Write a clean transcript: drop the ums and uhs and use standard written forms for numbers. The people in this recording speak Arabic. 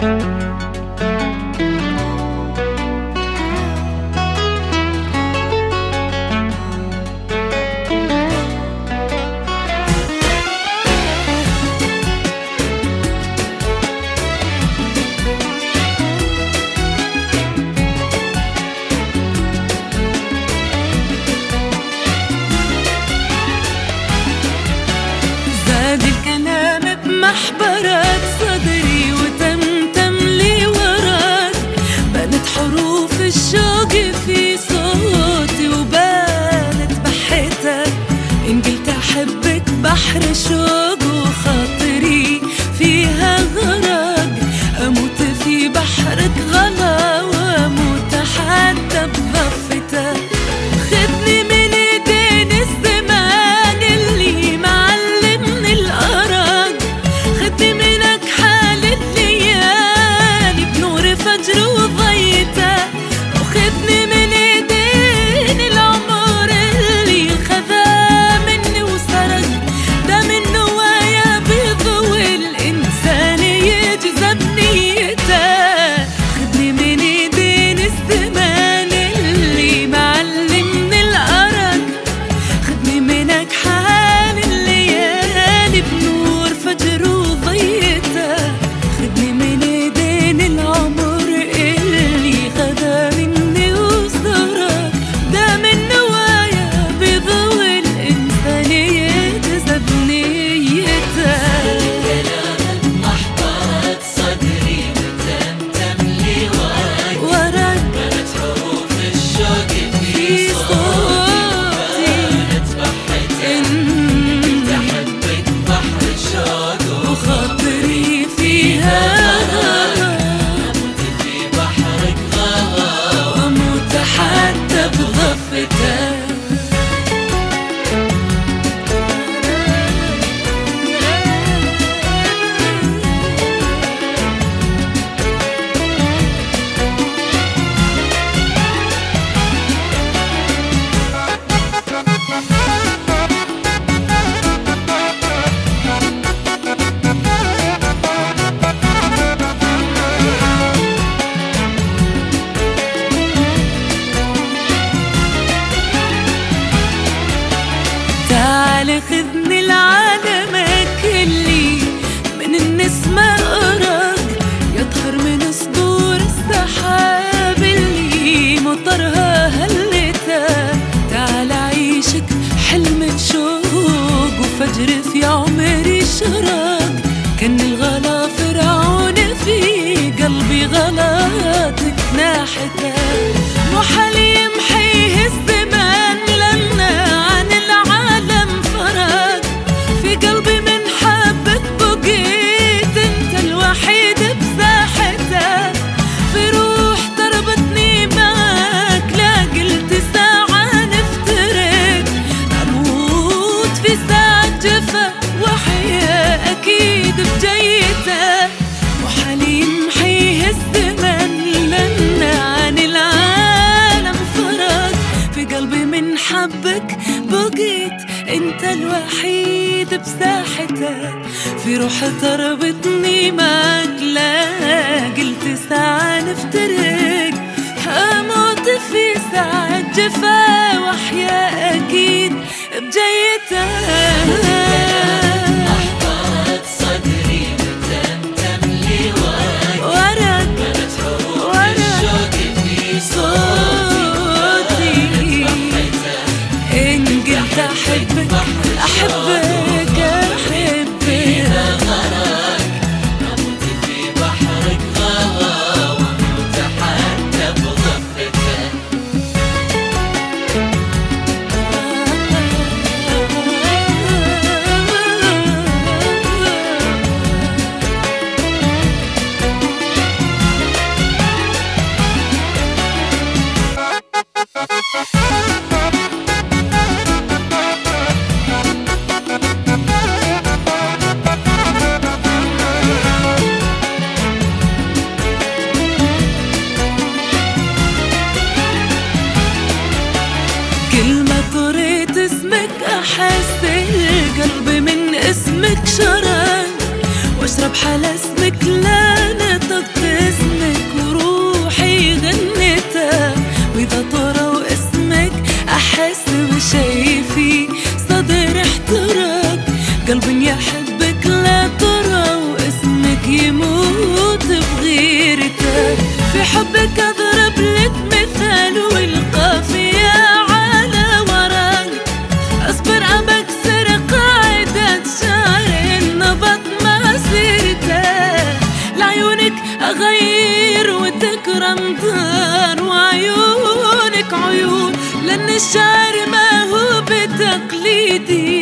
محبرات صدري وتمتم لي وراك، بانت حروف الشوق في صوتي وبانت بحيتك. إن قلت أحبك بحر شوق وخاطري فيها غرق، أموت في بحرك غلا وأموت حتى بضفتك. خدني من ايدين الزمان اللي معلمني الأرق، خدني منك حال الليالي بنور فجر وضيته، وخدني من ايدين العمر اللي خذا مني وسرق. ده من نوايا بضوء الإنسان يجذب نيته. خدني من ايدين الزمان اللي معلمني الأرق، خدني منك حال الليالي بنور فجر وضيته، خدني من ايدين العمر اللي خذا مني وسرق. ده من نوايا بضوء الإنسان يجذب نيته. كلامك محبرات صدري وتمتم لي وراك، بانت حروف الشوق في صوتي وبانت بحيتك. قلت أحبك بحر الشوق وخاطري فيها أموت في بحرك غلا وأموت حتى بضفتك. تعال خذني لعالمك اللي من النسمة أرق، يطهر من صدور السحاب اللي مطرها هلته. تعال عيشك حلم شوق وفجر في عمري شرق، كان الغلا فرعون في قلبي غلاتك ناحته. محال يمحيه الزمان لنا عن العالم فرق، في قلبي من حبك بقيت انت الوحيد بساحته. في روح تربطني معك لا قلت ساعة نفترق، أموت في ساعة جفا وحياة أكيد بجيته. محال يمحيه الزمن لنا عن العالم فرق، في قلبي من حبك بقيت انت الوحيد بساحتك. في روح تربطني معك لا قلت ساعة نفترق، أموت في ساعة جفا وحياة أكيد بجيته. محبرات صدري وتمتم لي وراك بانت حروف الشوق في صوتي وبانت بحيتك. إن قلت أحبك أحبك أحبك. أموت في بحرك غلا وأموت حتى بضفتك. كل ما طريت اسمك أحس القلب من اسمك شران، واشرب حلا اسمك لا نطقت اسمك وروحي غنيتها، واذا طرى واسمك احس بشي في صدر احتراق، قلبي يحبك لا ترى واسمك يموت بغيرتك، في حبك اضرب لك مثال والقافية على وراك، اصبر ابكسر قاعدة شعر النبض ما سيرتك، لعيونك اغير وتكرم دار وعيونك عيون، لان الشعر ما هو بتقليدي